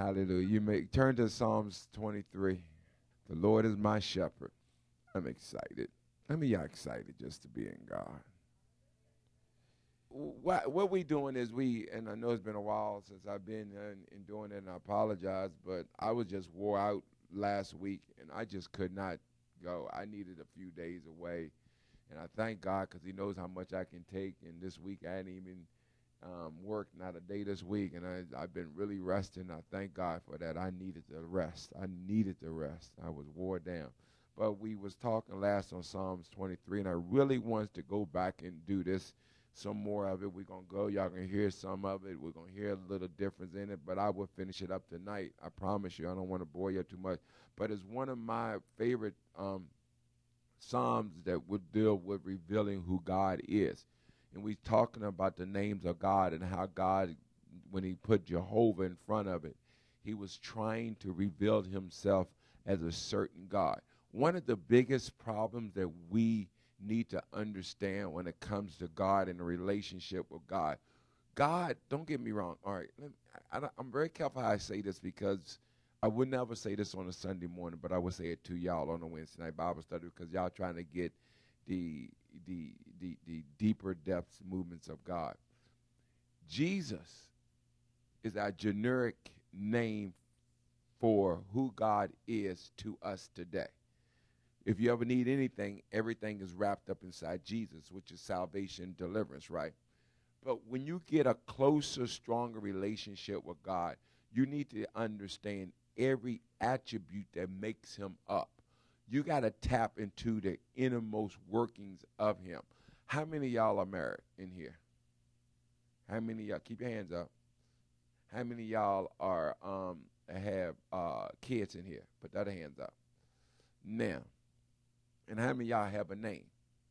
Hallelujah. You may turn to Psalms 23. The Lord is my shepherd. I'm excited. I mean, y'all excited just to be in God. What we doing is and I know it's been a while since I've been in doing it, and I apologize, but I was just wore out last week, and I just could not go. I needed a few days away, and I thank God because he knows how much I can take, and this week I hadn't even worked not a day this week, and I've been really resting. I thank God for that. I needed the rest. I needed the rest. I was wore down. But we was talking last on Psalms 23, and I really wanted to go back and do this, some more of it. We're going to go. Y'all going to hear some of it. We're going to hear a little difference in it, but I will finish it up tonight. I promise you. I don't want to bore you too much. But it's one of my favorite Psalms that would deal with revealing who God is. And we're talking about the names of God and how God, when he put Jehovah in front of it, he was trying to reveal himself as a certain God. One of the biggest problems that we need to understand when it comes to God and the relationship with God. God, don't get me wrong. All right, I'm very careful how I say this because I would never say this on a Sunday morning, but I would say it to y'all on a Wednesday night Bible study because y'all trying to get the deeper depths movements of God. Jesus is our generic name for who God is to us today. If you ever need anything, everything is wrapped up inside Jesus, which is salvation, deliverance, right? But when you get a closer, stronger relationship with God, you need to understand every attribute that makes him up. You got to tap into the innermost workings of him. How many of y'all are married in here? How many of y'all, keep your hands up. How many of y'all are have kids in here? Put the other hands up. Now, and how many of y'all have a name?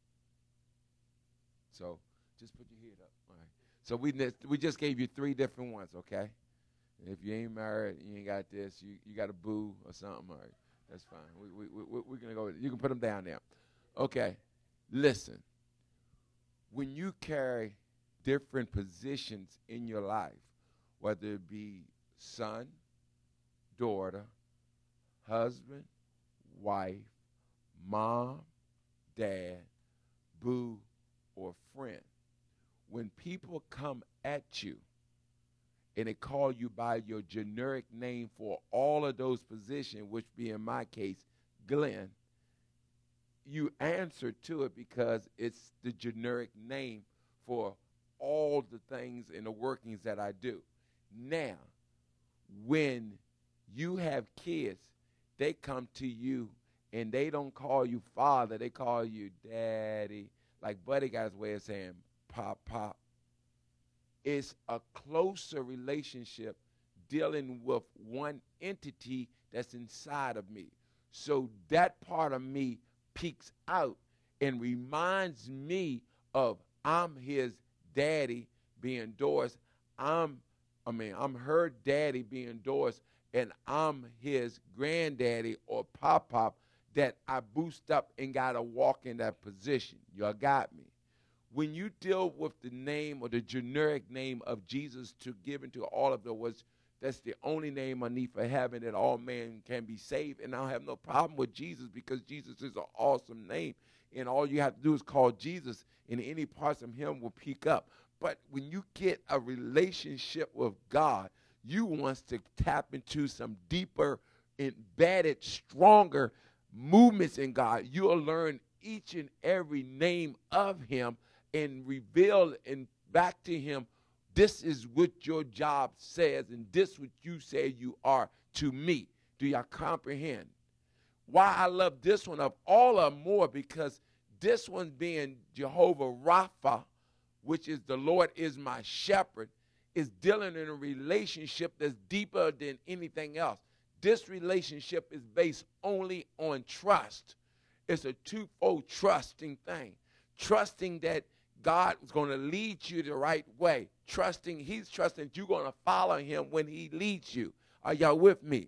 So just put your head up. All right. So we just gave you 3 different ones, okay? If you ain't married, you ain't got this, you got a boo or something, all right. That's fine. We're going to go. You can put them down there. Okay. Listen. When you carry different positions in your life, whether it be son, daughter, husband, wife, mom, dad, boo, or friend, when people come at you and they call you by your generic name for all of those positions, which be in my case, Glenn, you answer to it because it's the generic name for all the things and the workings that I do. Now, when you have kids, they come to you and they don't call you father, they call you daddy. Like Buddy got his way of saying pop. It's a closer relationship dealing with one entity that's inside of me. So that part of me peeks out and reminds me of I'm his daddy being Doris. I'm her daddy being Doris, and I'm his granddaddy or pop that I boost up and got to walk in that position. Y'all got me? When you deal with the name or the generic name of Jesus to give into all of the words, that's the only name underneath of heaven that all men can be saved. And I don't have no problem with Jesus because Jesus is an awesome name. And all you have to do is call Jesus, and any parts of him will peak up. But when you get a relationship with God, you want to tap into some deeper, embedded, stronger movements in God. You'll learn each and every name of him and reveal and back to him, this is what your job says, and this what you say you are to me. Do y'all comprehend? Why I love this one of all of them more, because this one being Jehovah Rapha, which is the Lord is my shepherd, is dealing in a relationship that's deeper than anything else. This relationship is based only on trust. It's a twofold trusting thing. Trusting that God is going to lead you the right way. He's trusting that you're going to follow him when he leads you. Are y'all with me?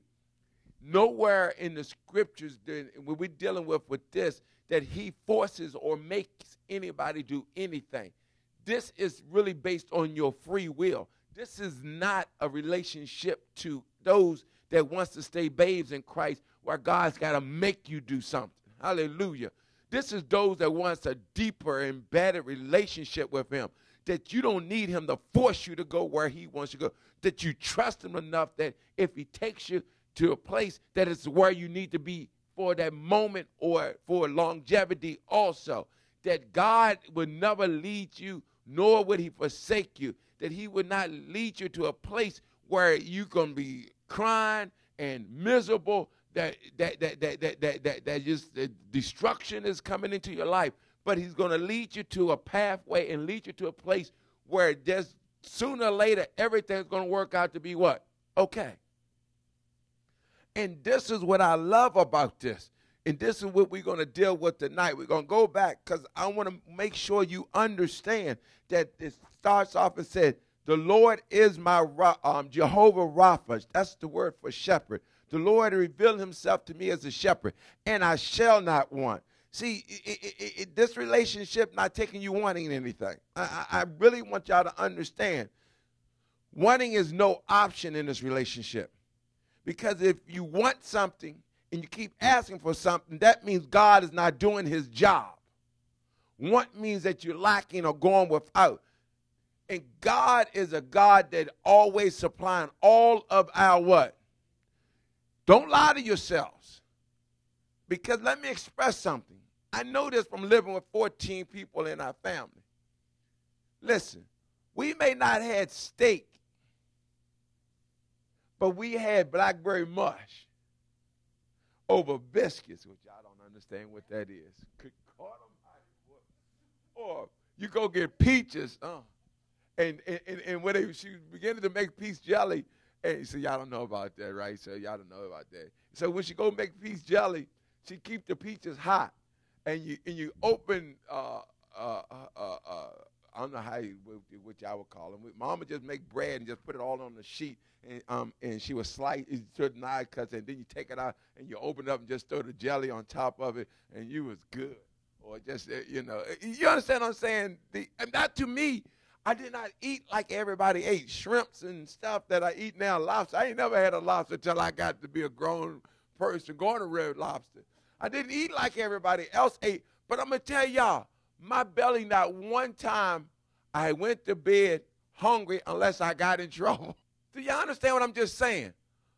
Nowhere in the scriptures when we're dealing with this that he forces or makes anybody do anything. This is really based on your free will. This is not a relationship to those that wants to stay babes in Christ, where God's got to make you do something. Hallelujah. This is those that wants a deeper, embedded relationship with him, that you don't need him to force you to go where he wants you to go, that you trust him enough that if he takes you to a place that is where you need to be for that moment or for longevity also, that God would never lead you, nor would he forsake you, that he would not lead you to a place where you're going to be crying and miserable, that just the destruction is coming into your life. But he's going to lead you to a pathway and lead you to a place where just sooner or later everything's going to work out to be what? Okay. And this is what I love about this. And this is what we're going to deal with tonight. We're going to go back because I want to make sure you understand that it starts off and said, the Lord is my Jehovah Rapha. That's the word for shepherd. The Lord revealed himself to me as a shepherd, and I shall not want. See, this relationship not taking you wanting anything. I really want y'all to understand. Wanting is no option in this relationship. Because if you want something and you keep asking for something, that means God is not doing his job. Want means that you're lacking or going without. And God is a God that always supplying all of our what? Don't lie to yourselves. Because let me express something. I know this from living with 14 people in our family. Listen, we may not have had steak, but we had blackberry mush over biscuits, which I don't understand what that is. Or you go get peaches, and when she was beginning to make peach jelly, and so y'all don't know about that, right? So y'all don't know about that. So when she go make peach jelly, she keep the peaches hot, and you open I don't know what y'all would call them. Mama would just make bread and just put it all on the sheet, and she would slice it to the knife cuts, and then you take it out and you open it up and just throw the jelly on top of it, and you was good. Or just you understand what I'm saying? Not to me. I did not eat like everybody ate shrimps and stuff that I eat now. Lobster. I ain't never had a lobster until I got to be a grown person going to Red Lobster. I didn't eat like everybody else ate. But I'm going to tell y'all, my belly, not one time I went to bed hungry unless I got in trouble. Do y'all understand what I'm just saying?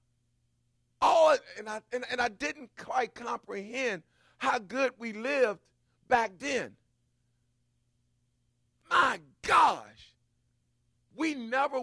And I didn't quite comprehend how good we lived back then. My gosh. We never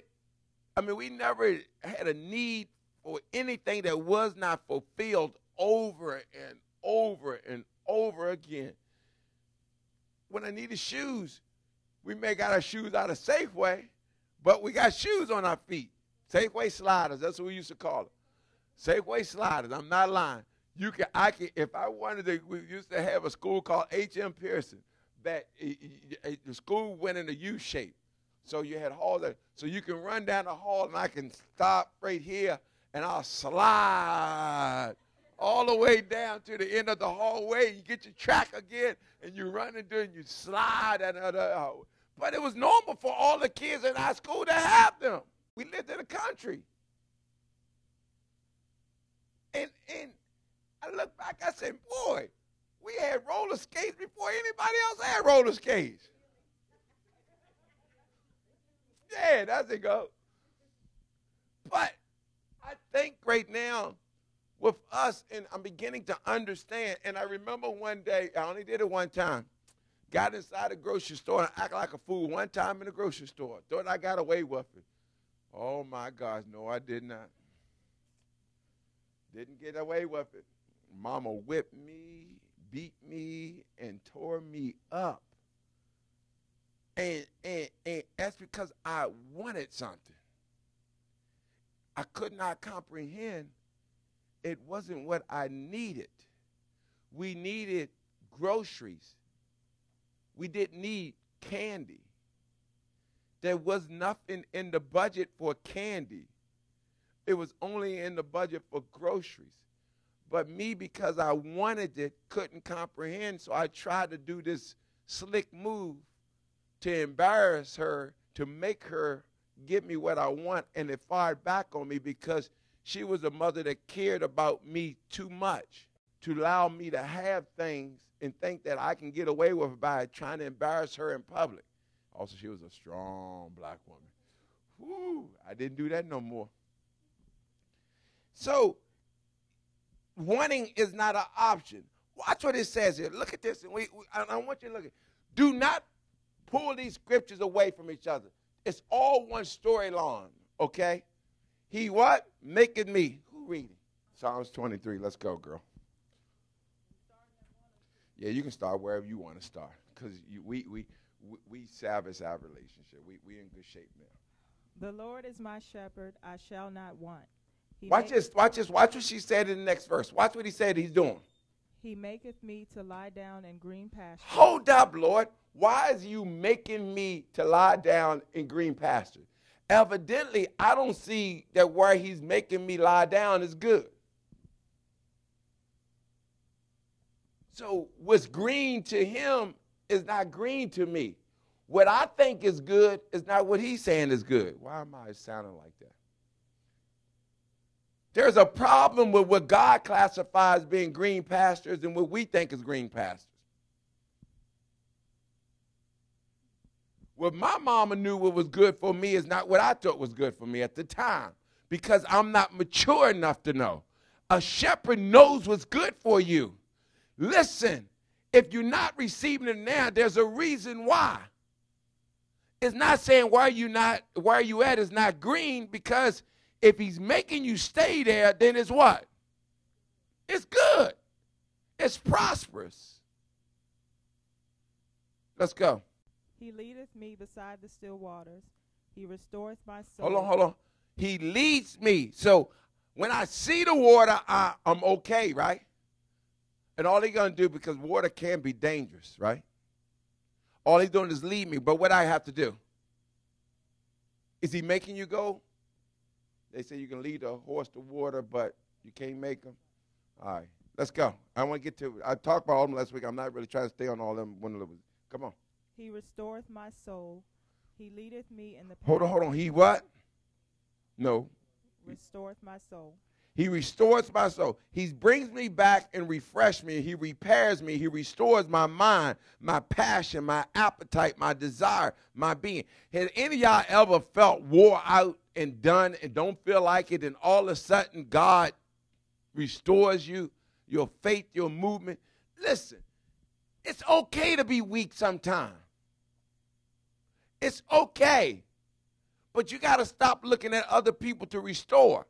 had a need for anything that was not fulfilled over and over and over again. When I needed shoes, we may got our shoes out of Safeway, but we got shoes on our feet. Safeway sliders, that's what we used to call them. Safeway sliders, I'm not lying. If I wanted to, we used to have a school called H.M. Pearson that the school went in a U shape. So you had halls there. So you can run down the hall and I can stop right here and I'll slide all the way down to the end of the hallway. You get your track again and you run into it and you slide another hallway. But it was normal for all the kids in our school to have them. We lived in the country. And I look back, I said, boy, we had roller skates before anybody else had roller skates. Yeah, that's it go. But I think right now with us, and I'm beginning to understand, and I remember one day, I only did it one time, got inside a grocery store and acted like a fool one time in the grocery store. Thought I got away with it. Oh, my gosh, no, I did not. Didn't get away with it. Mama whipped me, beat me, and tore me up. And that's because I wanted something. I could not comprehend it wasn't what I needed. We needed groceries. We didn't need candy. There was nothing in the budget for candy. It was only in the budget for groceries. But me, because I wanted it, couldn't comprehend, so I tried to do this slick move to embarrass her, to make her give me what I want, and it fired back on me because she was a mother that cared about me too much to allow me to have things and think that I can get away with it by trying to embarrass her in public. Also, she was a strong black woman. Woo, I didn't do that no more. So, wanting is not an option. Watch what it says here. Look at this, and I want you to look at it. Do not pull these scriptures away from each other. It's all one storyline, okay? He what? Maketh me. Who reading? Psalms 23. Let's go, girl. Yeah, you can start wherever you want to start because we salvage our relationship. We in good shape now. The Lord is my shepherd, I shall not want. Watch this. Watch what she said in the next verse. Watch what he said he's doing. He maketh me to lie down in green pastures. Hold up, Lord. Why is you making me to lie down in green pastures? Evidently, I don't see that where he's making me lie down is good. So what's green to him is not green to me. What I think is good is not what he's saying is good. Why am I sounding like that? There's a problem with what God classifies being green pastures and what we think is green pastures. What my mama knew what was good for me is not what I thought was good for me at the time because I'm not mature enough to know. A shepherd knows what's good for you. Listen, if you're not receiving it now, there's a reason why. It's not saying where you at is not green because if he's making you stay there, then it's what? It's good. It's prosperous. Let's go. He leadeth me beside the still waters. He restoreth my soul. Hold on. He leads me. So when I see the water, I'm okay, right? And all he's going to do, because water can be dangerous, right? All he's doing is lead me. But what I have to do? Is he making you go? They say you can lead a horse to water, but you can't make him. All right, let's go. I want to get to, I talked about all of them last week. I'm not really trying to stay on all of them. Come on. He restoreth my soul. He leadeth me in the path. Hold on. He what? No. Restoreth my soul. He restores my soul. He brings me back and refreshes me. He repairs me. He restores my mind, my passion, my appetite, my desire, my being. Has any of y'all ever felt wore out and done and don't feel like it, and all of a sudden God restores you, your faith, your movement? Listen, it's okay to be weak sometimes. It's okay. But you got to stop looking at other people to restore.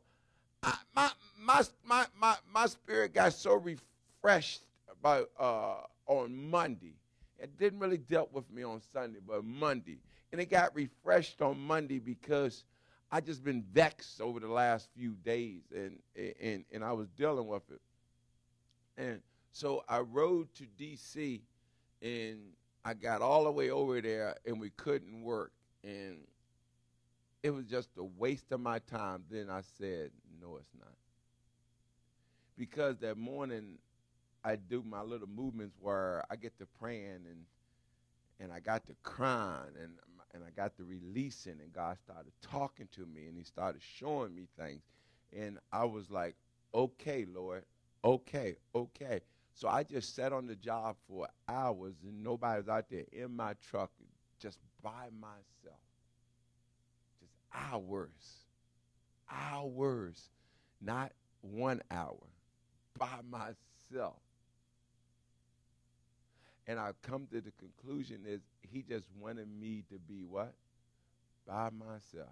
My spirit got so refreshed on Monday. It didn't really deal with me on Sunday, but Monday. And it got refreshed on Monday because I just been vexed over the last few days, and I was dealing with it. And so I rode to D.C., and I got all the way over there, and we couldn't work. And it was just a waste of my time. Then I said, no, it's not. Because that morning I do my little movements where I get to praying and I got to crying and I got to releasing, and God started talking to me and he started showing me things. And I was like, okay, Lord, okay. So I just sat on the job for hours and nobody was out there in my truck just by myself. Hours, not 1 hour, by myself. And I come to the conclusion is he just wanted me to be what? By myself.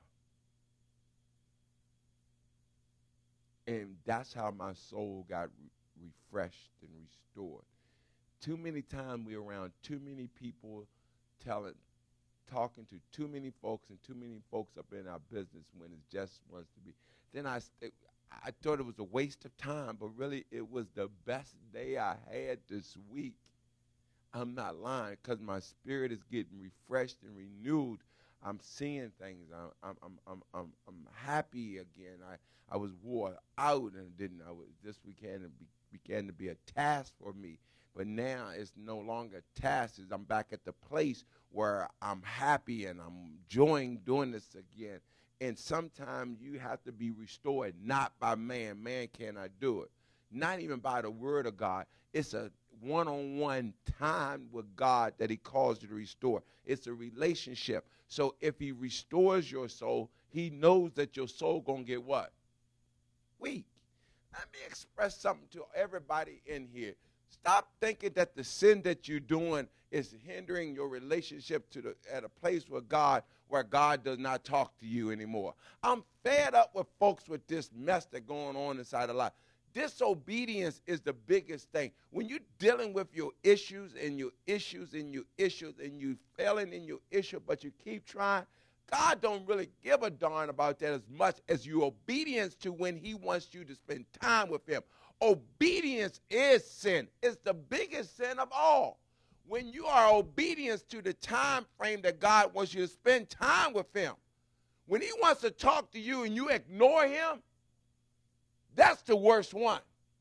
And that's how my soul got refreshed and restored. Too many times we're around too many people talking to too many folks and too many folks up in our business when it just wants to be. Then I thought it was a waste of time, but really it was the best day I had this week. I'm not lying, because my spirit is getting refreshed and renewed. I'm seeing things. I'm happy again. I was wore out, and this weekend began to be a task for me. But now it's no longer tasks. I'm back at the place where I'm happy and I'm enjoying doing this again. And sometimes you have to be restored, not by man. Man cannot do it. Not even by the word of God. It's a one-on-one time with God that he calls you to restore. It's a relationship. So if he restores your soul, he knows that your soul going to get what? Weak. Let me express something to everybody in here. Stop thinking that the sin that you're doing is hindering your relationship at a place with God where God does not talk to you anymore. I'm fed up with folks with this mess that's going on inside of life. Disobedience is the biggest thing. When you're dealing with your issues and your issues and your issues and you failing in your issue, but you keep trying, God don't really give a darn about that as much as your obedience to when he wants you to spend time with him. Obedience is sin. It's the biggest sin of all. When you are obedience to the time frame that God wants you to spend time with him, when he wants to talk to you and you ignore him, that's the worst one.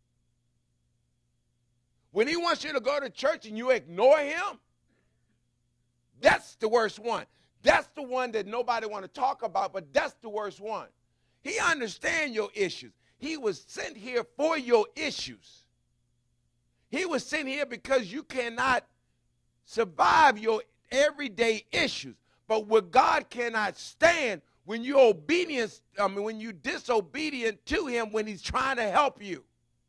When he wants you to go to church and you ignore him, that's the worst one. That's the one that nobody want to talk about, but that's the worst one. He understands your issues. He was sent here for your issues. He was sent here because you cannot survive your everyday issues. But what God cannot stand when you're when you're disobedient to him when he's trying to help you.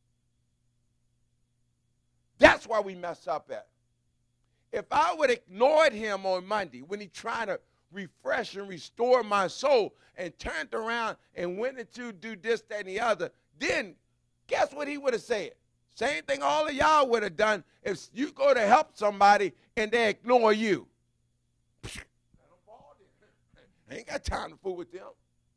That's why we mess up at. If I would have ignored him on Monday when he tried to refresh and restore my soul and turned around and went into do this, that, and the other, then guess what he would have said? Same thing all of y'all would have done if you go to help somebody and they ignore you. I ain't got time to fool with them.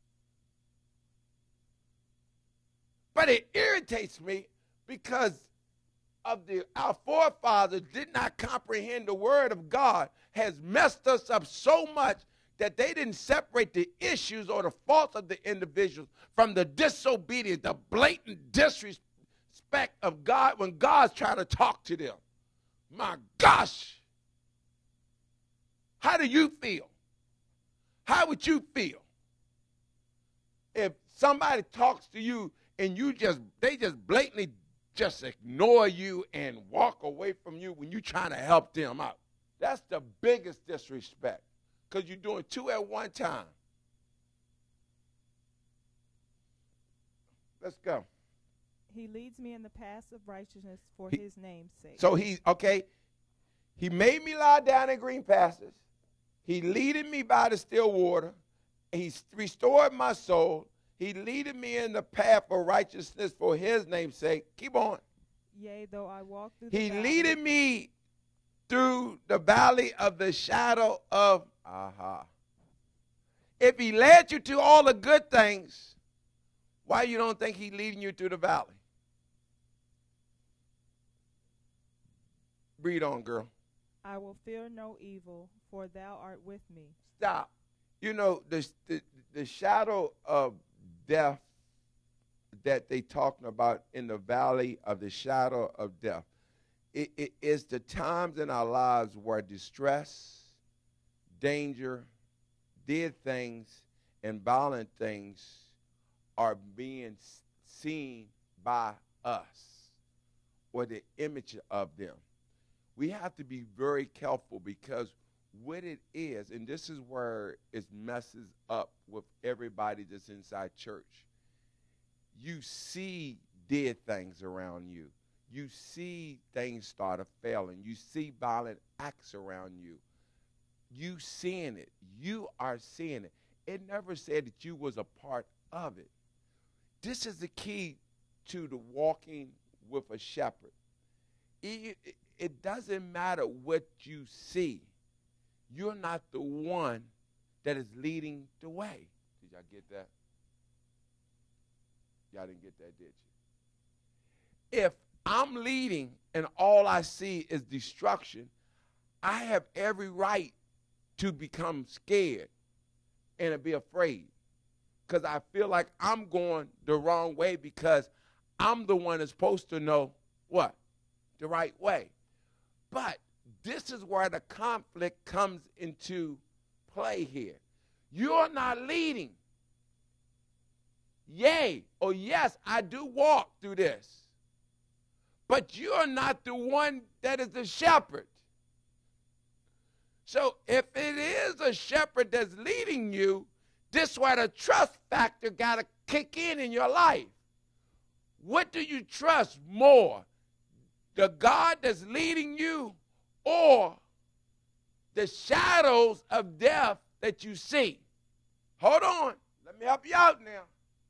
But it irritates me because of our forefathers did not comprehend the word of God, has messed us up so much that they didn't separate the issues or the faults of the individuals from the disobedience, the blatant disrespect of God when God's trying to talk to them. My gosh. How do you feel? How would you feel if somebody talks to you and they just blatantly just ignore you and walk away from you when you're trying to help them out? That's the biggest disrespect because you're doing two at one time. Let's go. He leads me in the paths of righteousness for his name's sake. So he made me lie down in green pastures. He leaded me by the still water. He restored my soul. He leaded me in the path of righteousness for his name's sake. Keep on. Yea, though I walk through the valley. He leaded me through the valley of the shadow of If he led you to all the good things, why you don't think he's leading you through the valley? Read on, girl. I will fear no evil, for thou art with me. Stop. You know, the shadow of death that they talking about in the valley of the shadow of death. It is the times in our lives where distress, danger, dead things, and violent things are being seen by us, or the image of them. We have to be very careful because what it is, and this is where it messes up with everybody that's inside church. You see dead things around you. You see things start failing. You see violent acts around you. You seeing it. You are seeing it. It never said that you was a part of it. This is the key to the walking with a shepherd. It doesn't matter what you see. You're not the one that is leading the way. Did y'all get that? Y'all didn't get that, did you? If I'm leading and all I see is destruction, I have every right to become scared and to be afraid because I feel like I'm going the wrong way because I'm the one that's supposed to know what? The right way. But this is where the conflict comes into play here. You're not leading. Yea, or yes, I do walk through this. But you're not the one that is the shepherd. So if it is a shepherd that's leading you, this is where the trust factor got to kick in your life. What do you trust more? The God that's leading you or the shadows of death that you see? Hold on. Let me help you out now.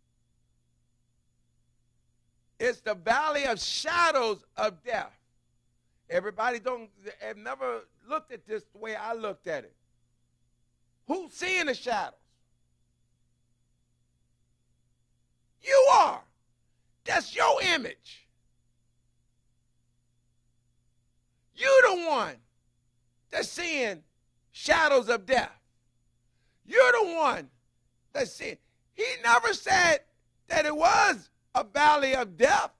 It's the valley of shadows of death. Everybody have never looked at this the way I looked at it. Who's seeing the shadows? You are. That's your image. You're the one that's seeing shadows of death. You're the one that's seeing. He never said that it was a valley of death.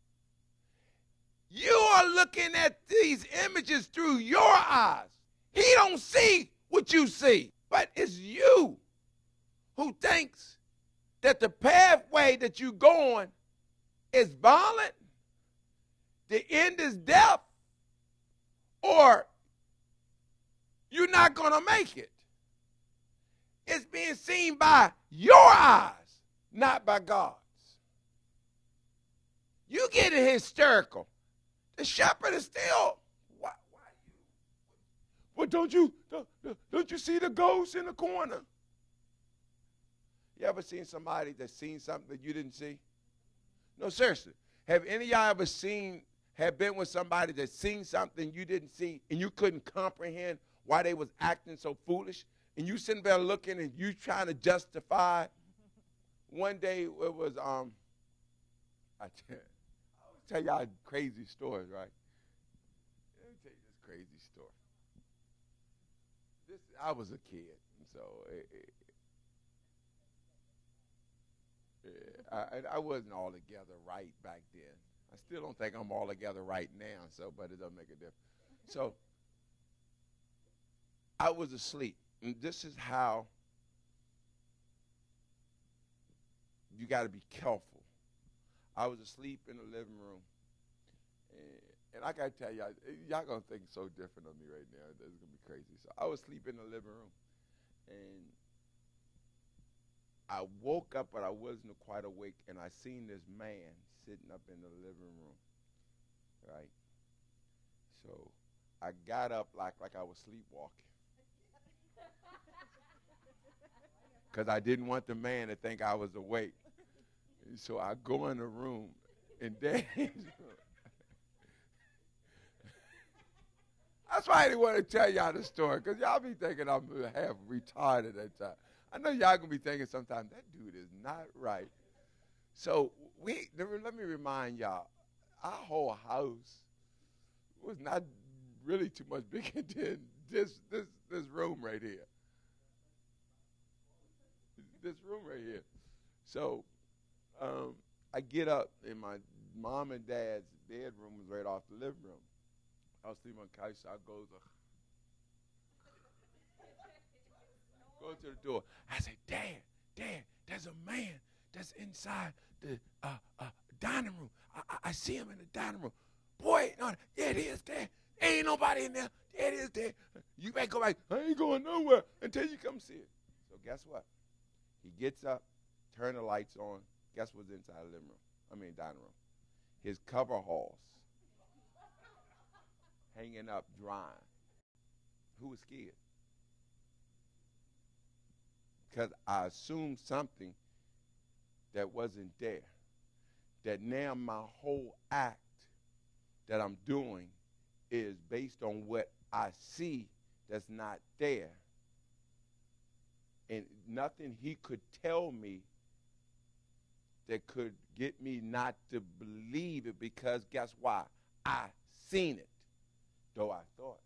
You are looking at these images through your eyes. He don't see what you see, but it's you who thinks that the pathway that you're going is violent, the end is death, or you're not going to make it. It's being seen by your eyes, not by God's. You get hysterical. The shepherd is still. Why you? Well, don't you see the ghost in the corner? You ever seen somebody that's seen something that you didn't see? No, seriously. Have any of y'all ever have been with somebody that's seen something you didn't see and you couldn't comprehend why they was acting so foolish? And you sitting there looking and you trying to justify it? One day it was, I tell y'all crazy stories, right? Let me tell you this crazy story. I was a kid, so I wasn't all together right back then. I still don't think I'm all together right now, but it doesn't make a difference. So I was asleep, and this is how you got to be careful. I was asleep in the living room, and I got to tell y'all going to think so different of me right now. It's going to be crazy. So I was asleep in the living room, and I woke up, but I wasn't quite awake, and I seen this man sitting up in the living room, right? So I got up like I was sleepwalking because I didn't want the man to think I was awake. So I go in the room, and Daddy's room. That's why I didn't want to tell y'all the story, because y'all be thinking I'm half retarded at that time. I know y'all going to be thinking sometimes, that dude is not right. So let me remind y'all, our whole house was not really too much bigger than this room right here. This room right here. So I get up, and my mom and dad's bedroom was right off the living room. I was sleeping on the couch, so I go to the door. I say, Dad, there's a man that's inside the dining room. I see him in the dining room. Boy, no, there it is, Dad. Ain't nobody in there. There it is, Dad. You better go back. I ain't going nowhere until you come see it. So guess what? He gets up, turn the lights on. Guess what's inside the dining room? His coveralls hanging up, drying. Who was scared? Because I assumed something that wasn't there. That now my whole act that I'm doing is based on what I see that's not there. And nothing he could tell me that could get me not to believe it, because guess why? I seen it, though I thought.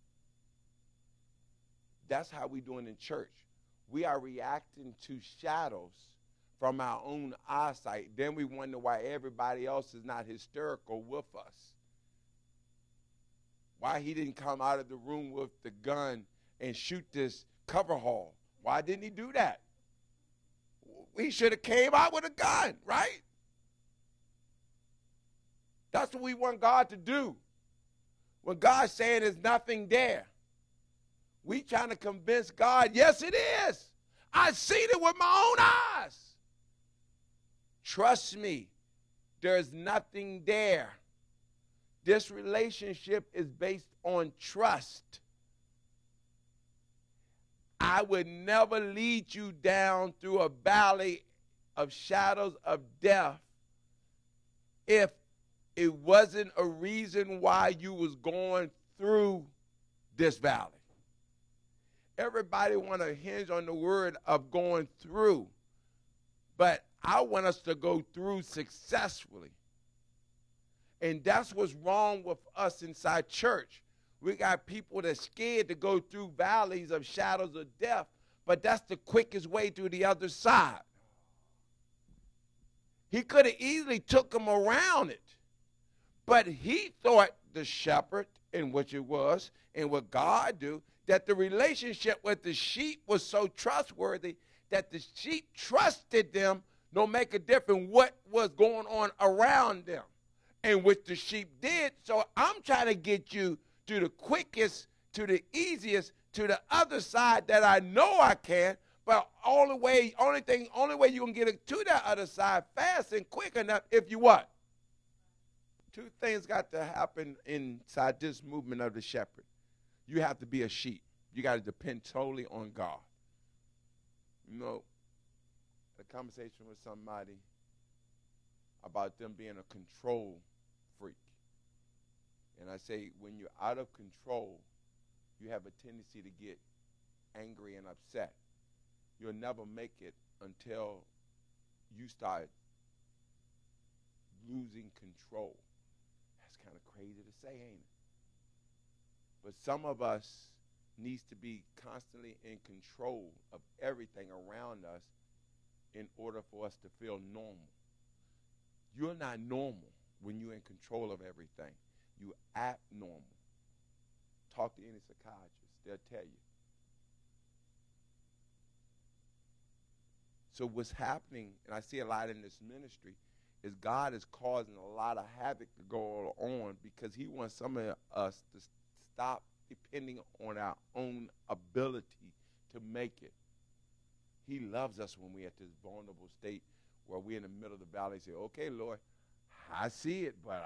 That's how we doing in church. We are reacting to shadows from our own eyesight. Then we wonder why everybody else is not hysterical with us. Why he didn't come out of the room with the gun and shoot this cover hall? Why didn't he do that? He should have came out with a gun, right? That's what we want God to do. When God's saying there's nothing there, we trying to convince God, yes, it is. I seen it with my own eyes. Trust me, there's nothing there. This relationship is based on trust. I would never lead you down through a valley of shadows of death if it wasn't a reason why you was going through this valley. Everybody want to hinge on the word of going through, but I want us to go through successfully. And that's what's wrong with us inside church. We got people that's scared to go through valleys of shadows of death, but that's the quickest way to the other side. He could have easily took them around it, but he thought the shepherd, in which it was, and what God do, that the relationship with the sheep was so trustworthy that the sheep trusted them no make a difference what was going on around them, and which the sheep did. So I'm trying to get you to the quickest, to the easiest, to the other side that I know I can, but only way you can get it to that other side fast and quick enough if you what? Two things got to happen inside this movement of the shepherd. You have to be a sheep. You got to depend totally on God. You know, a conversation with somebody about them being a control freak. And I say, when you're out of control, you have a tendency to get angry and upset. You'll never make it until you start losing control. That's kind of crazy to say, ain't it? But some of us needs to be constantly in control of everything around us in order for us to feel normal. You're not normal when you're in control of everything. You abnormal. Talk to any psychiatrist. They'll tell you. So what's happening, and I see a lot in this ministry, is God is causing a lot of havoc to go on because he wants some of us to stop depending on our own ability to make it. He loves us when we're at this vulnerable state where we're in the middle of the valley and say, okay, Lord, I see it, but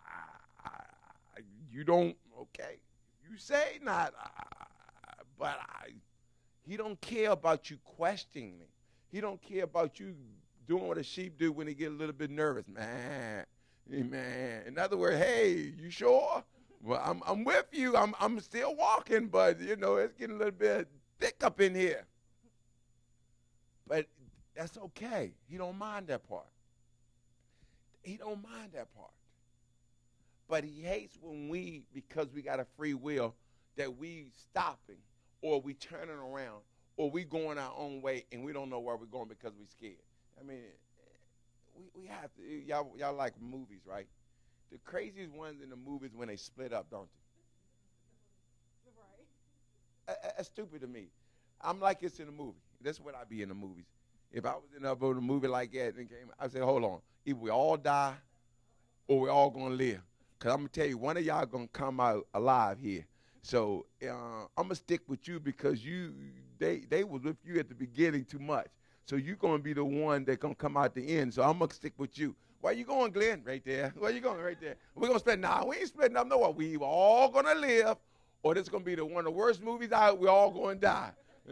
you don't, okay, you say not, but he don't care about you questioning me. He don't care about you doing what a sheep do when they get a little bit nervous. Man. In other words, hey, you sure? Well, I'm with you. I'm still walking, but, you know, it's getting a little bit thick up in here. But that's okay. He don't mind that part. He don't mind that part. But he hates when we, because we got a free will, that we stopping or we turning around or we going our own way and we don't know where we're going because we're scared. I mean, we have to, y'all like movies, right? The craziest ones in the movies when they split up, don't they? Right. That's stupid to me. I'm like it's in a movie. That's what I be in the movies. If I was in a movie like that and came, I'd say, hold on. Either we all die or we all going to live. Because I'm going to tell you, one of y'all going to come out alive here. So I'm going to stick with you because they was with you at the beginning too much. So you're going to be the one that's going to come out the end. So I'm going to stick with you. Where you going, Glenn? Right there. Where you going? Right there. We're going to split. Nah, we ain't splitting up nowhere. We all going to live, or this is going to be one of the worst movies out. We're all going to die.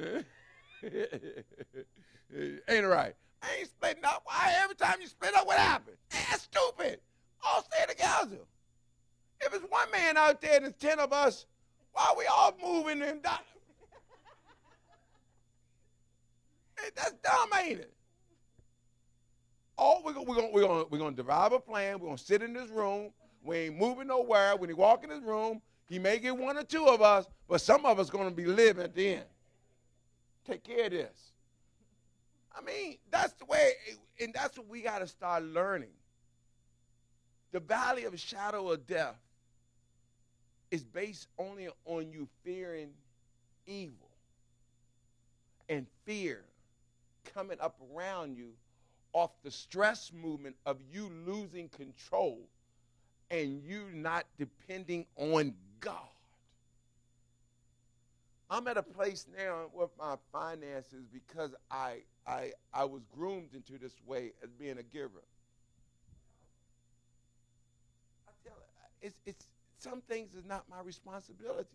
Ain't right. I ain't splitting up. Why every time you split up, what happens? That's stupid. All stay together. If it's one man out there and there's 10 of us, why are we all moving and dying? That's dumb, ain't it? We're gonna devise a plan. We're gonna sit in this room. We ain't moving nowhere. When he walk in this room, he may get one or two of us, but some of us gonna be living at the end. Take care of this. I mean, that's the way, and that's what we gotta start learning. The valley of shadow of death is based only on you fearing evil and fear coming up around you off the stress movement of you losing control and you not depending on God. I'm at a place now with my finances because I was groomed into this way as being a giver. I tell you, it's some things is not my responsibility.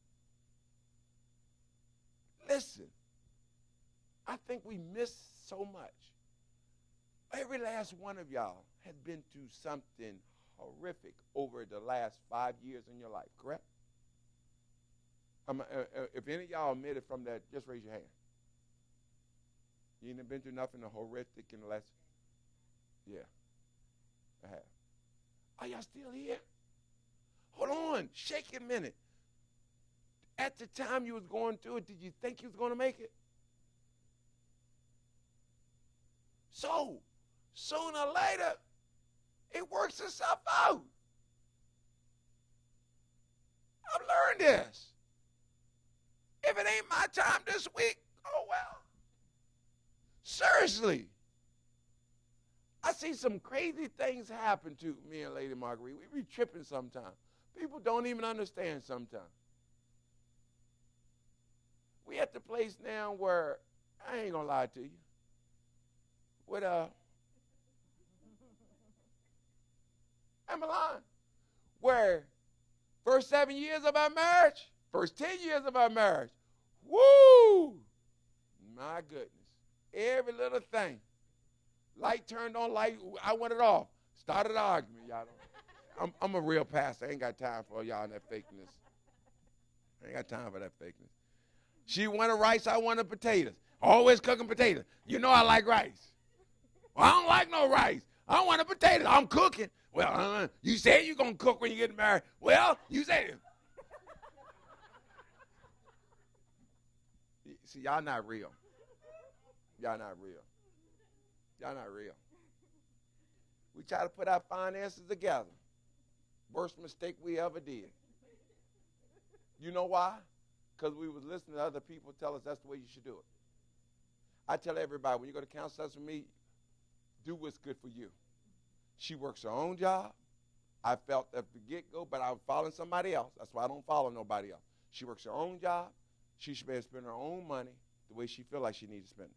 Listen, I think we miss so much. Every last one of y'all has been through something horrific over the last 5 years in your life, correct? If any of y'all admitted from that, just raise your hand. You ain't been through nothing horrific in the last. Yeah, I have. Are y'all still here? Hold on, shake it a minute. At the time you was going through it, did you think you was going to make it? So, sooner or later, it works itself out. I've learned this. If it ain't my time this week, oh well. Seriously. I see some crazy things happen to me and Lady Marguerite. We be tripping sometimes. People don't even understand sometimes. We at the place now where, I ain't gonna lie to you, with am I lying? Where first 7 years of our marriage, first 10 years of our marriage, woo! My goodness. Every little thing. Light turned on, light, I want it off. Started an argument, y'all don't. I'm a real pastor. I ain't got time for y'all and that fakeness. I ain't got time for that fakeness. She wanted rice, I wanted potatoes. Always cooking potatoes. You know I like rice. Well, I don't like no rice. I want a potato. I'm cooking. Well, you said you're going to cook when you get married. Well, you said it. See, y'all not real. Y'all not real. Y'all not real. We try to put our finances together. Worst mistake we ever did. You know why? Because we was listening to other people tell us that's the way you should do it. I tell everybody, when you go to counsel with me, do what's good for you. She works her own job. I felt at the get-go, but I was following somebody else. That's why I don't follow nobody else. She works her own job. She should be able to spend her own money the way she feel like she needs to spend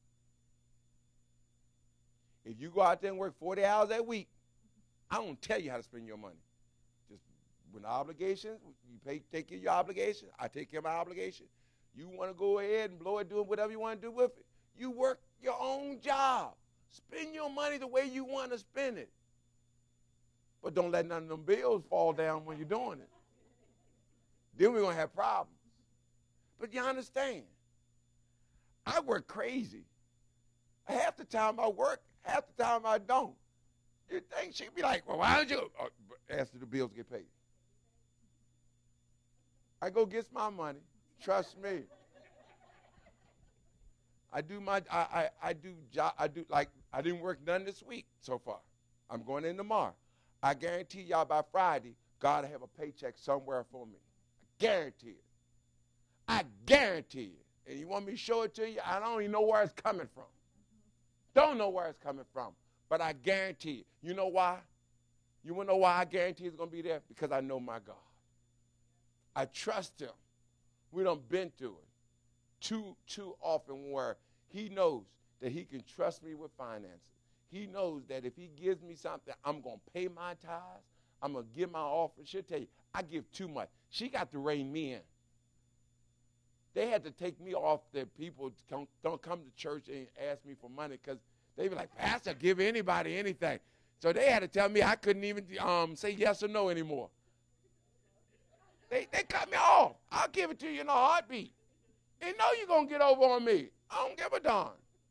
it. If you go out there and work 40 hours a week, I don't tell you how to spend your money. Just when obligations, you take care of your obligation. I take care of my obligation. You want to go ahead and blow it, do whatever you want to do with it. You work your own job. Spend your money the way you want to spend it. But don't let none of them bills fall down when you're doing it. Then we're going to have problems. But you understand, I work crazy. Half the time I work, half the time I don't. You think she'd be like, well, why don't you after the bills get paid? I go get my money. Trust me. I do like I didn't work none this week so far. I'm going in tomorrow. I guarantee y'all by Friday, God will have a paycheck somewhere for me. I guarantee it. I guarantee it. And you want me to show it to you? I don't even know where it's coming from. Don't know where it's coming from. But I guarantee it. You know why? You want to know why I guarantee it's going to be there? Because I know my God. I trust him. We done been through it too often where he knows that he can trust me with finances. He knows that if he gives me something, I'm going to pay my tithes. I'm going to give my offering. She'll tell you, I give too much. She got to rein me in. They had to take me off that people don't come to church and ask me for money because they be like, Pastor, give anybody anything. So they had to tell me I couldn't even say yes or no anymore. They cut me off. I'll give it to you in a heartbeat. They know you're going to get over on me. I don't give a darn.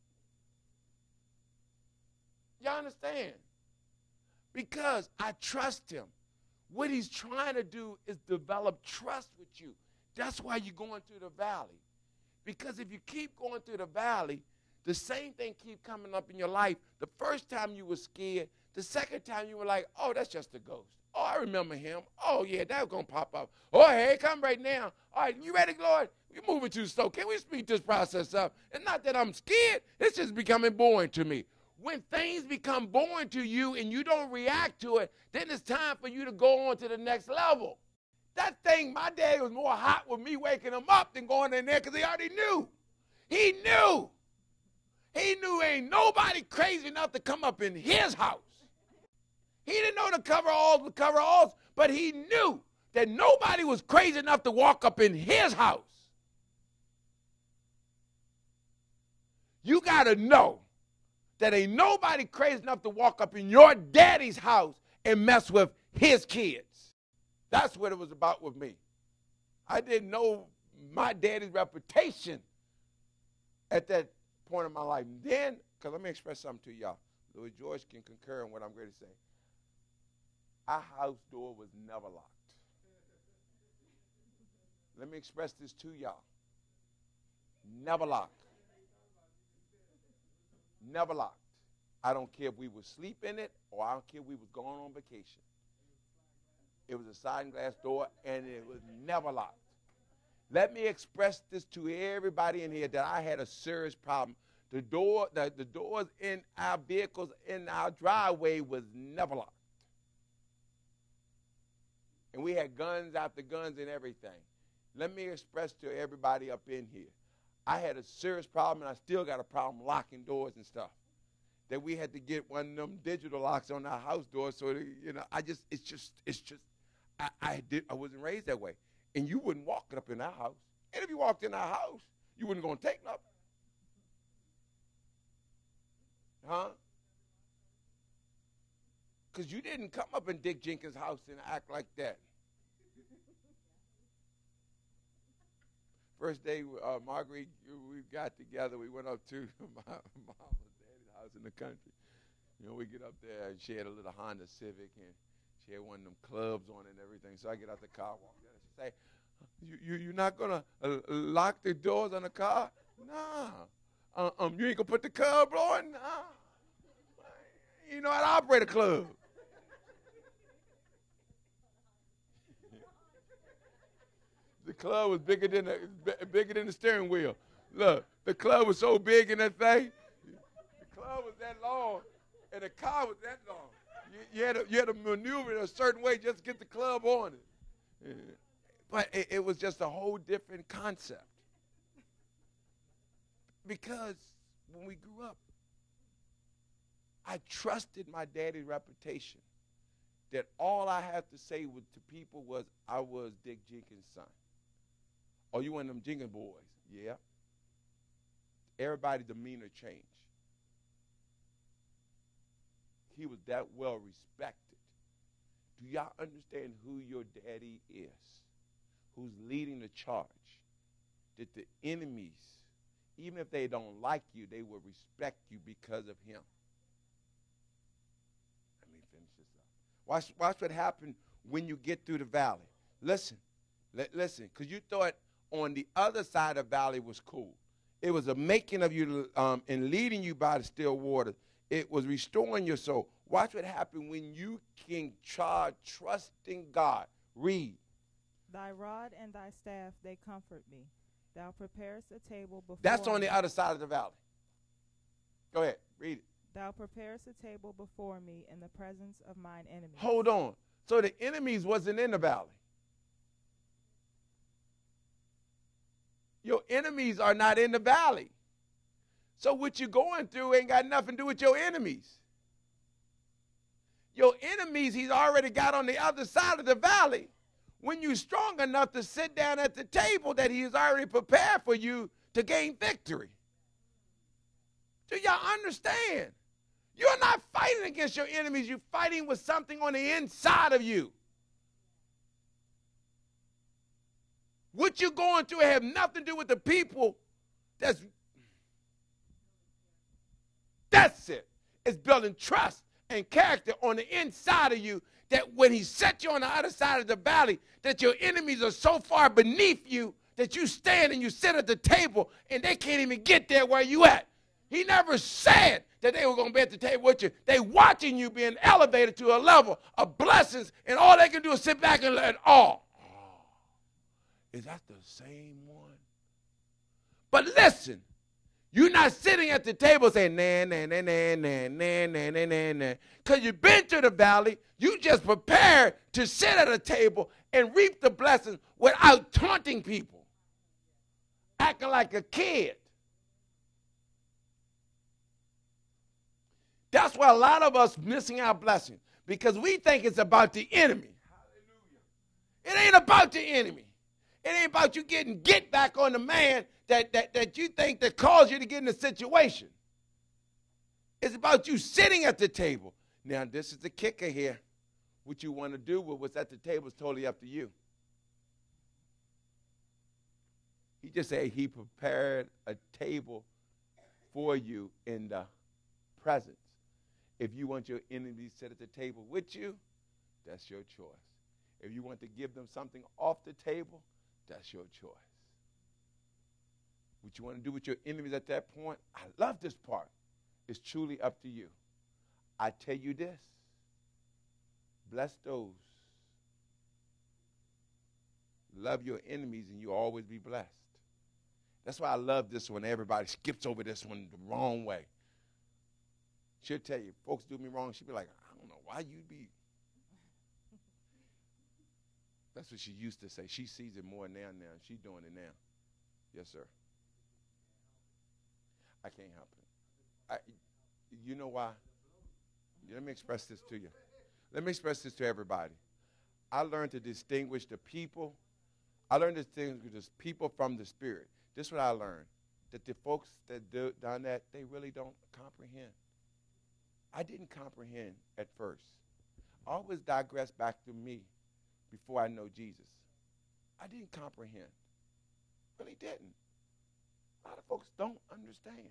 You understand? Because I trust him. What he's trying to do is develop trust with you. That's why you're going through the valley. Because if you keep going through the valley, the same thing keep coming up in your life. The first time you were scared, The second time you were like, oh, that's just a ghost. Oh, I remember him. Oh, yeah, that's going to pop up. Oh, hey, come right now. All right, you ready, Lord? You're moving too slow. Can we speed this process up? It's not that I'm scared. It's just becoming boring to me. When things become boring to you and you don't react to it, then it's time for you to go on to the next level. That thing, my daddy was more hot with me waking him up than going in there because he already knew. He knew. He knew ain't nobody crazy enough to come up in his house. He didn't know the coveralls, but he knew that nobody was crazy enough to walk up in his house. You got to know that ain't nobody crazy enough to walk up in your daddy's house and mess with his kids. That's what it was about with me. I didn't know my daddy's reputation at that point in my life. Then, because let me express something to y'all. Louis George can concur in what I'm going to say. Our house door was never locked. Let me express this to y'all. Never locked. Never locked. I don't care if we would sleep in it or I don't care if we was going on vacation. It was a sliding glass door and it was never locked. Let me express this to everybody in here that I had a serious problem. The doors in our vehicles in our driveway was never locked. And we had guns after guns and everything. Let me express to everybody up in here. I had a serious problem, and I still got a problem locking doors and stuff. That we had to get one of them digital locks on our house doors. So that, I wasn't raised that way. And you wouldn't walk it up in our house. And if you walked in our house, you wasn't going to take nothing. Huh? Because you didn't come up in Dick Jenkins' house and act like that. First day, Marguerite, we got together. We went up to my mom and daddy's house in the country. You know, we get up there, and she had a little Honda Civic, and she had one of them clubs on it and everything. So I get out the car, walk down, and she say, you're not going to lock the doors on the car? Nah. You ain't going to put the club on? Nah. You know how to operate a club. The club was bigger than the steering wheel. Look, the club was so big in that thing. The club was that long, and the car was that long. You had to maneuver in a certain way just to get the club on it. But it was just a whole different concept. Because when we grew up, I trusted my daddy's reputation that all I had to say to people was I was Dick Jenkins' son. Oh, you one of them Jenkins boys? Yeah. Everybody's demeanor changed. He was that well respected. Do y'all understand who your daddy is? Who's leading the charge? That the enemies, even if they don't like you, they will respect you because of him. Let me finish this up. Watch what happened when you get through the valley. Listen, because you thought on the other side of the valley was cool. It was a making of you and leading you by the still water. It was restoring your soul. Watch what happened when you can trust in God. Read. Thy rod and thy staff, they comfort me. Thou preparest a table before That's on me. the other side of the valley. Go ahead, read it. Thou preparest a table before me in the presence of mine enemies. Hold on. So the enemies wasn't in the valley. Your enemies are not in the valley. So what you're going through ain't got nothing to do with your enemies. Your enemies he's already got on the other side of the valley. When you're strong enough to sit down at the table that he has already prepared for you to gain victory. Do y'all understand? You're not fighting against your enemies. You're fighting with something on the inside of you. What you're going through have nothing to do with the people. That's it. It's building trust and character on the inside of you that when he set you on the other side of the valley, that your enemies are so far beneath you that you stand and you sit at the table and they can't even get there where you at. He never said that they were going to be at the table with you. They watching you being elevated to a level of blessings, and all they can do is sit back and let all. Oh, is that the same one? But listen, you're not sitting at the table saying, nah, nah, nah, nah, nah, nah, nah, nah, nah, nah. Because you've been to the valley. You just prepared to sit at a table and reap the blessings without taunting people, acting like a kid. That's why a lot of us missing our blessings, because we think it's about the enemy. Hallelujah. It ain't about the enemy. It ain't about you getting get back on the man that you think that caused you to get in a situation. It's about you sitting at the table. Now, this is the kicker here. What you want to do with what's at the table is totally up to you. He just said he prepared a table for you in the presence. If you want your enemies to sit at the table with you, that's your choice. If you want to give them something off the table, that's your choice. What you want to do with your enemies at that point, I love this part. It's truly up to you. I tell you this. Bless those. Love your enemies and you'll always be blessed. That's why I love this one. Everybody skips over this one the wrong way. She'll tell you, folks do me wrong. She'll be like, I don't know why you be. That's what she used to say. She sees it more now. She's doing it now. Yes, sir. I can't help it. You know why? Let me express this to you. Let me express this to everybody. I learned to distinguish the people. I learned to distinguish the people from the spirit. This is what I learned. That the folks that done that, they really don't comprehend. I didn't comprehend at first. I always digress back to me before I know Jesus. I didn't comprehend. Really didn't. A lot of folks don't understand.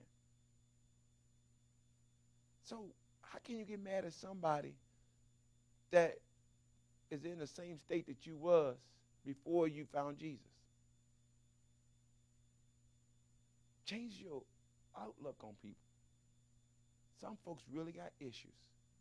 So how can you get mad at somebody that is in the same state that you was before you found Jesus? Change your outlook on people. Some folks really got issues.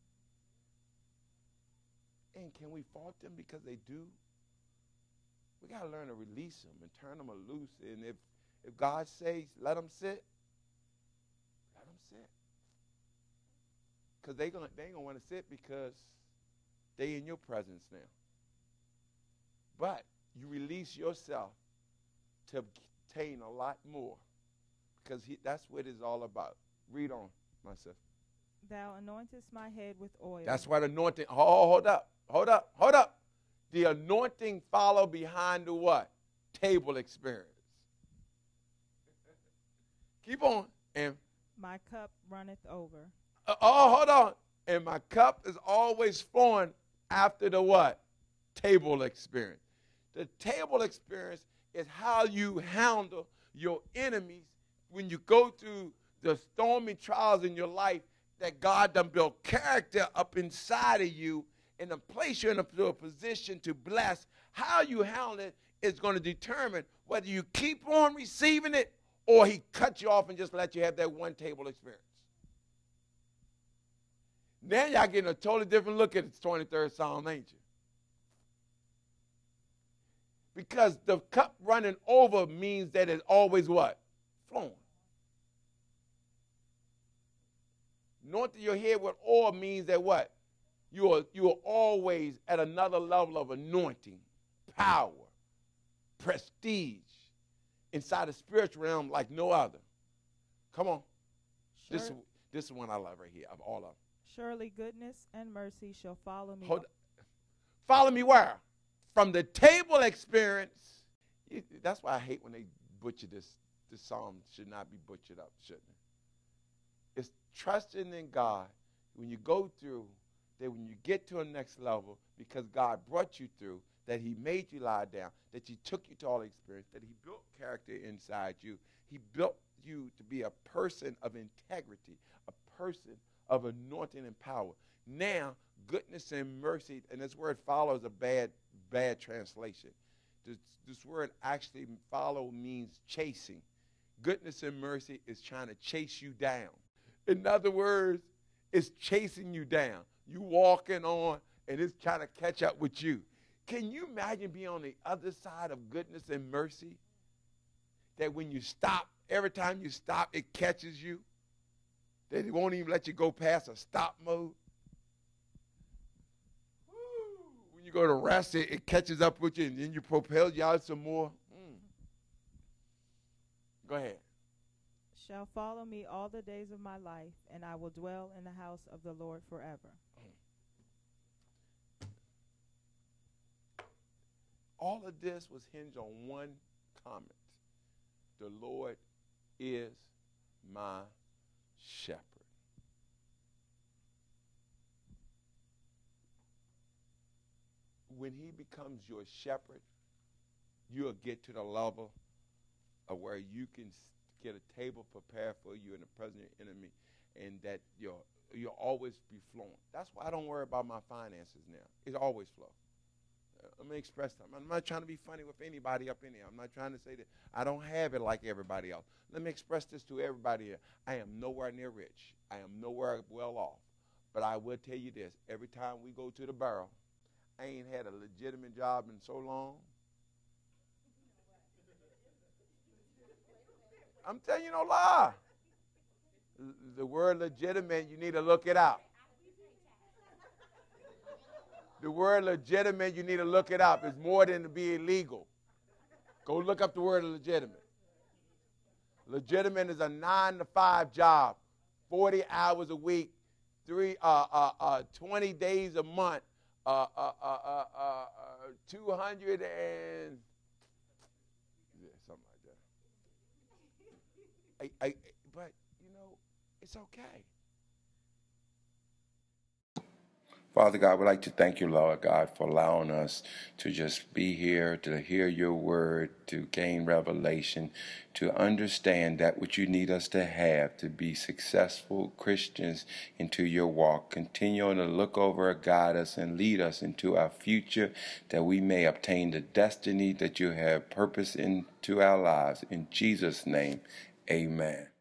And can we fault them because they do? We got to learn to release them and turn them loose. And if God says, let them sit, let them sit. Because they ain't going to want to sit because they in your presence now. But you release yourself to obtain a lot more. Because that's what it's all about. Read on, my sister. Thou anointest my head with oil. That's what anointing. Hold up. The anointing follow behind the what? Table experience. Keep on. And my cup runneth over. Hold on. And my cup is always flowing after the what? Table experience. The table experience is how you handle your enemies when you go through the stormy trials in your life, that God done built character up inside of you and to place you in a position to bless. How you handle it is going to determine whether you keep on receiving it or he cuts you off and just let you have that one table experience. Now y'all getting a totally different look at the 23rd Psalm, ain't you? Because the cup running over means that it's always what? Flowing. Anointing your head with oil means that what? You are always at another level of anointing, power, prestige inside the spiritual realm like no other. Come on. Sure. This is one I love right here of all of them. Surely goodness and mercy shall follow me. Follow me where? From the table experience. That's why I hate when they butcher this. This psalm should not be butchered up, shouldn't it? It's trusting in God when you go through, that when you get to a next level, because God brought you through, that he made you lie down, that he took you to all the experience, that he built character inside you. He built you to be a person of integrity, a person of anointing and power. Now, goodness and mercy, and this word follow is a bad translation. This word actually follow means chasing. Goodness and mercy is trying to chase you down. In other words, it's chasing you down. You walking on, and it's trying to catch up with you. Can you imagine being on the other side of goodness and mercy? That when you stop, every time you stop, it catches you. That it won't even let you go past a stop mode. Woo. When you go to rest, it catches up with you, and then you propel you out some more. Go ahead. Shall follow me all the days of my life, and I will dwell in the house of the Lord forever. All of this was hinged on one comment. The Lord is my shepherd. When he becomes your shepherd, you'll get to the level of where you can get a table prepared for you in the presence of your enemy, and that you'll always be flowing. That's why I don't worry about my finances now. It always flows. Let me express that. I'm not trying to be funny with anybody up in here. I'm not trying to say that I don't have it like everybody else. Let me express this to everybody here. I am nowhere near rich. I am nowhere well off. But I will tell you this. Every time we go to the barrel, I ain't had a legitimate job in so long. I'm telling you no lie. The word legitimate, you need to look it up. The word legitimate, you need to look it up. It's more than to be illegal. Go look up the word legitimate. Legitimate is a 9-to-5 job, 40 hours a week, 20 days a month, 200 and something like that. But it's okay. Father God, we'd like to thank you, Lord God, for allowing us to just be here, to hear your word, to gain revelation, to understand that which you need us to have to be successful Christians into your walk. Continue to look over, guide us, and lead us into our future, that we may obtain the destiny that you have purposed into our lives. In Jesus' name, amen.